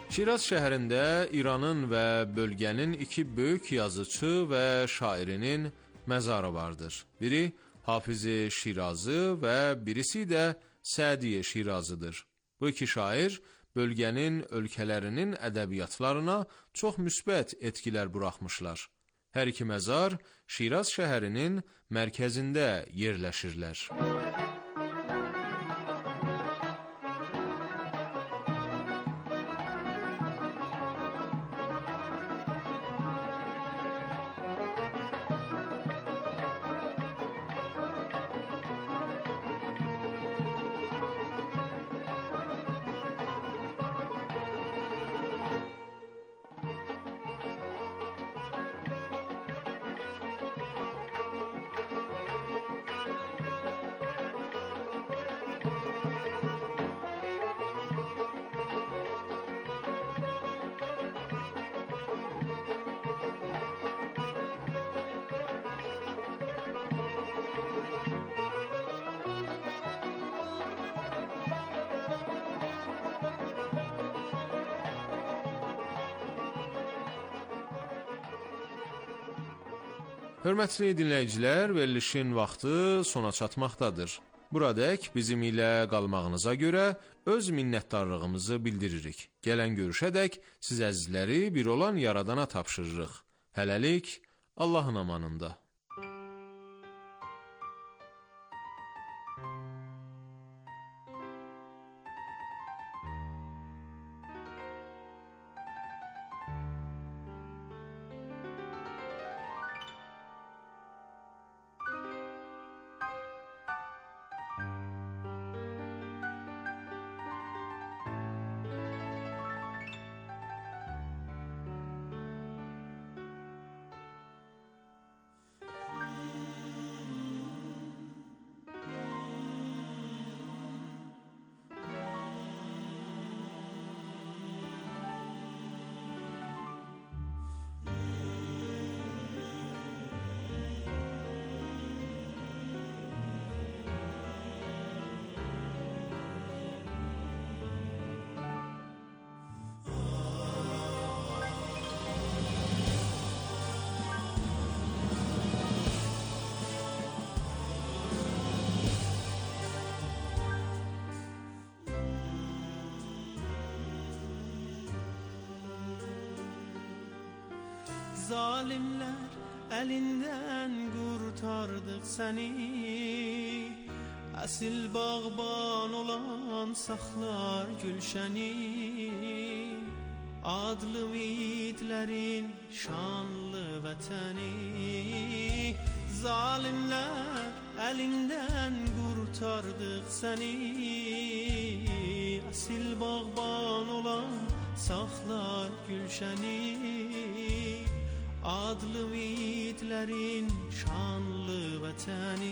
Şiraz şəhərində İranın və bölgənin iki böyük yazıçı və şairinin məzarı vardır. Biri Hafiz-i Şirazi və birisi də Sədi Şirazıdır. Bu iki şair bölgənin ölkələrinin ədəbiyyatlarına çox müsbət etkilər buraxmışlar. Hər iki məzar Şiraz şəhərinin mərkəzində yerləşirlər. Hörmətli dinləyicilər, verilişin vaxtı sona çatmaqdadır. Buradək bizim ilə qalmağınıza görə öz minnətdarlığımızı bildiririk. Gələn görüşədək siz əzizləri bir olan Yaradana tapşırırıq. Hələlik, Allahın amanında. Zalimler elinden kurtardık seni, asil bağban olan saklar gülşeni. Adlı yiğitlerin şanlı vətəni, zalimler elinden kurtardık seni, asil bağban olan saklar gülşeni. Adlı yiğitlerin şanlı vətəni,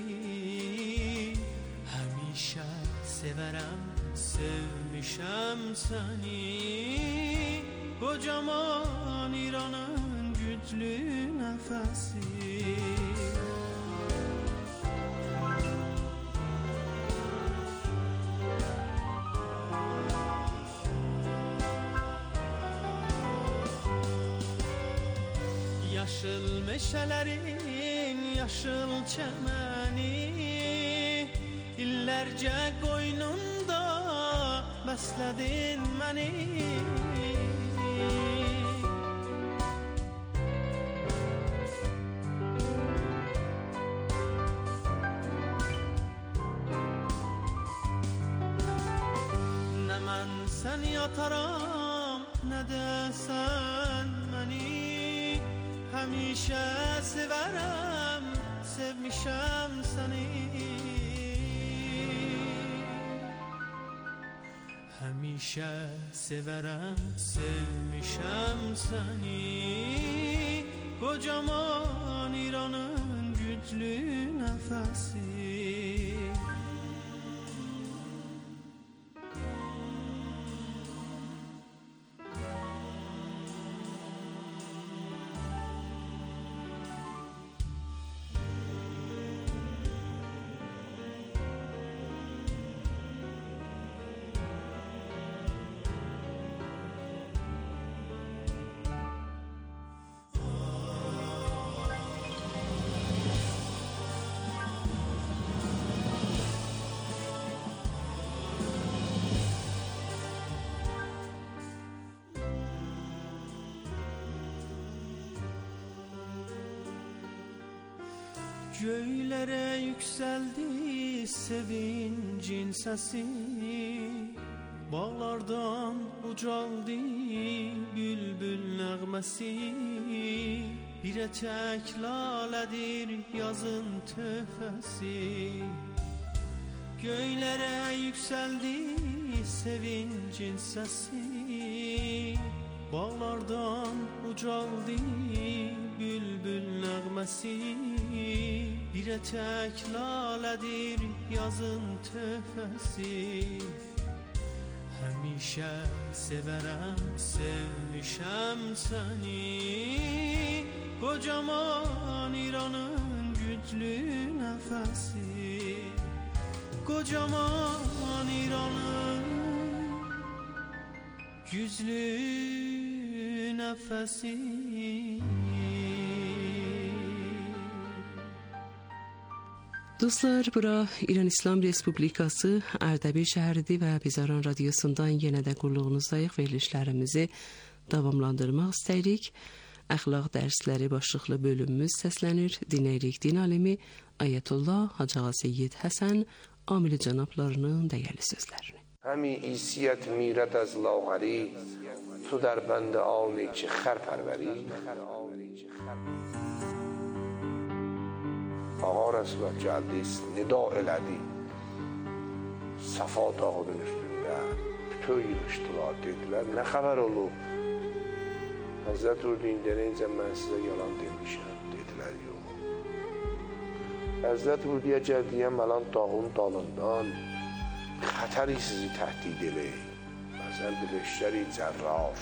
həmişə sevərəm, sevmişəm səni. Kocaman İranın güclü nəfəsi, yaşıl meşələrin yaşıl çəməni, illərcə qoynunda bəslədin məni. Nə mən sən yataram, nə də sən məni. Həmişə sevərəm, sevmişəm səni. Həmişə sevərəm, sevmişəm səni. Kocaman İranın güclü nəfəsi. Göylere yükseldi sevincin sesi, bağlardan ucaldı bülbül nəğməsi. Bir etek laledir yazın töhfesi. Göylere yükseldi sevincin sesi, bağlardan ucaldı bülbül nəğməsi. Bir etek laledir yazın töhfesi. Həmişə sevərəm, sevmişəm səni, kocaman İranın güclü nəfəsi. Kocaman İranın güclü nəfəsi. Dostlar, bura İran İslam Respublikası Ərdəbil şəhəridir və biz Aran radiosundan yenə də qulluğunuzdayıq. Verilişlərimizi davamlandırmaq istəyirik. Əxlaq dərsləri başlıqlı bölümümüz səslənir. Dinləyirik din alimi Ayətullah Hacı Seyyid Həsən Amili cənablarının dəyərli sözlərini. Həmi isiyyət mirət az lağəri, tu در بند آنی که خر پروری. Ağa Resulullah geldi, nida eledi. Safa dağının üstünde bütün yığıştılar, dediler ne haber olur? Hazret Urdin denince ben size yalan demişim, dediler yok. Hazret Urdi'ye geldiğim alan dağın dalından xətəri sizi təhdid eləyir. Məsələn, bilişləri cərrar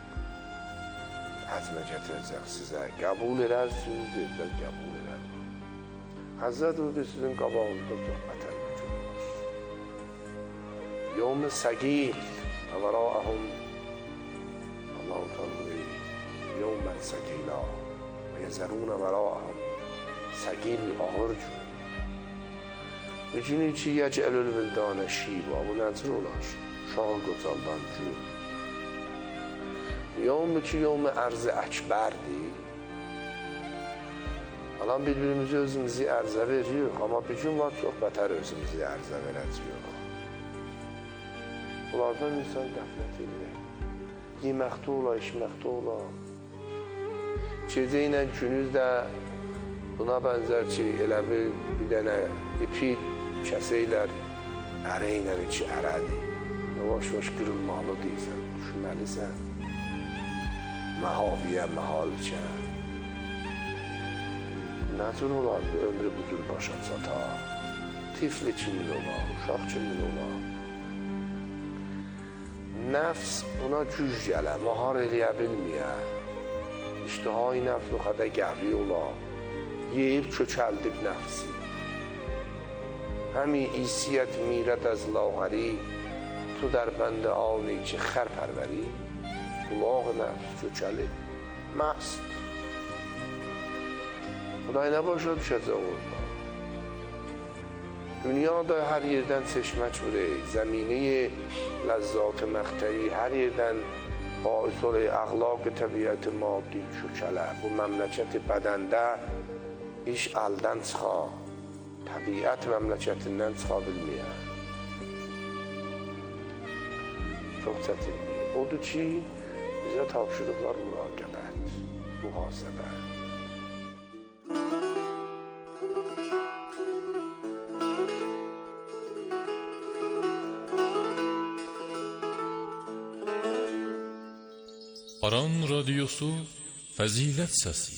həzmə gətirəcək sizə. Qəbul edərsiniz, dedilər, qəbul edər. Həzrət Urdi sizin qabağınızda çox bətər gücün var. Yevm-i səqil və vəraəhum Allah-u Teala yevmən səqilə və yəzərunə vəraəhum səqil ağır gün. Günü ki yəcəlül vildanə şiba, bu nəcür olar? Şahı qocaldan gün. Yevmi ki yevmi ərz-i əkbərdir. Alan bir-birimizi özümüzü ərzə veriyor, amma bir gün var çox bətər özümüzü ərzə verəcəyik. Bunlardan insan qəflət edir. Yeməkdə ola, içməkdə ola. Gecə ilə günüz də buna bənzər ki, elə bir, bir dənə ipi kəsəylər, ərə ilə içi ərədir. Yavaş-yavaş qırılmalı deyirsən, düşünməlisən. Məhaviyə, məhalikə. Nəcür olardı ömrü bu cür başa çata? Tifli kimin olar, uşaq kimin olar? Nəfs buna güc gələ, mahar eləyə bilməyə. İştihai nəfs o qədər qəvi olar. Yeyib kökəldib nəfsi. Həmi isiyyət mirət az lağəri, tu در بند آنی که خر پروری. Qulaq nəfs kökəlib, məst. Xuday nə başa düşəcək orada? Dünyada hər yerdən çeşmək vurur, zəminəyə ləzzat məxtəyi hər yerdən باعث olur əxlaq təbiət maddi kökələ. Bu məmləkəti bədəndə iş əldən çıxa, təbiət məmləkətindən çıxa bilməyə. Çox çətindir. Odur ki, bizə tapşırıqlar müraqibət, mühasibə. Aran radyosu Fəzilət Səsi.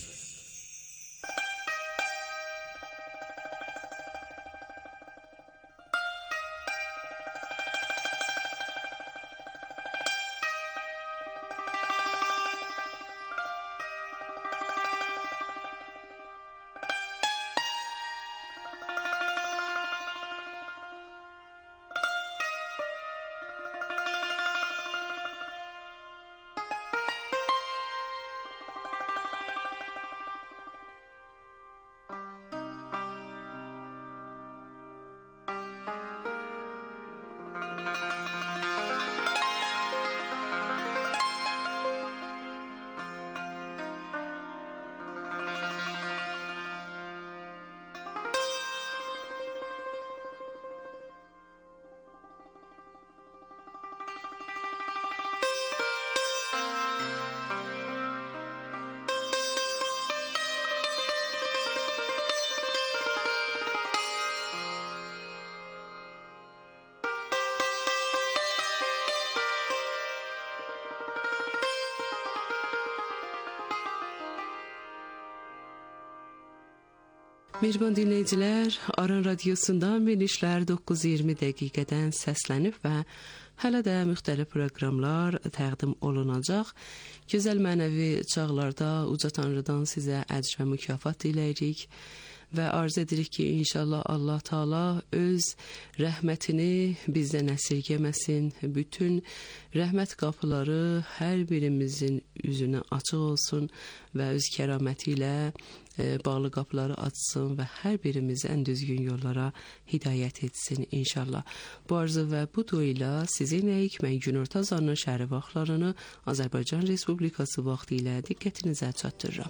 Mehriban dinləyicilər, Aran Radiosundan verilişlər doqquz iyirmi dəqiqədən səslənib və hələ də müxtəlif proqramlar təqdim olunacaq. Gözəl mənəvi çağlarda Uca Tanrıdan sizə əcr və mükafat diləyirik və arzu edirik ki, inşallah Allah Taala öz rəhmətini bizdən əsirgəməsin. Bütün rəhmət qapıları hər birimizin üzünə açıq olsun və öz kəraməti ilə e, bağlı qapıları açsın və hər birimizi ən düzgün yollara hidayət etsin inşallah. Bu arzu və bu dua sizinləyik. Mən günorta azanın şəhəri vaxtlarını Azərbaycan Respublikası vaxtı ilə diqqətinizə çatdırıram.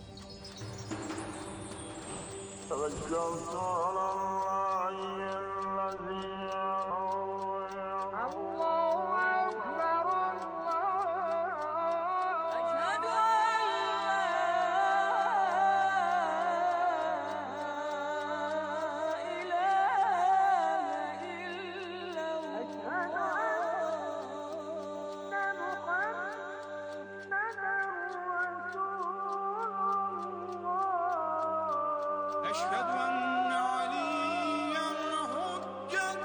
أشهد أن عليا حجة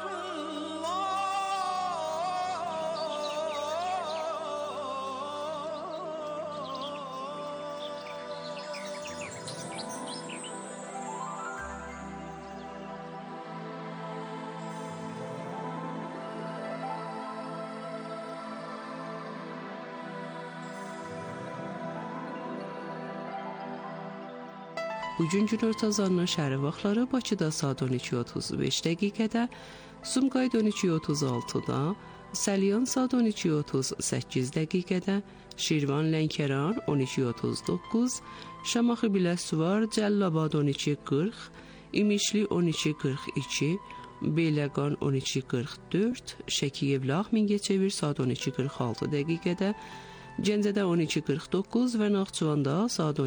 Bugün günorta azanın şəhəri vaxtları Bakıda saat on iki otuz beş dəqiqədə, Sumqayıt on iki otuz altıda, Səlyan saat on iki otuz səkkiz dəqiqədə, Şirvan Lənkəran on iki otuz doqquz, Şamaxı Biləsuvar Cəllabad on iki qırx, İmişli on iki qırx iki, Beyləqan on iki qırx dörd, Şəkiyevlax Mingəçevir saat on iki qırx altı dəqiqədə, Gəncədə on iki qırx doqquz və Naxçıvanda saat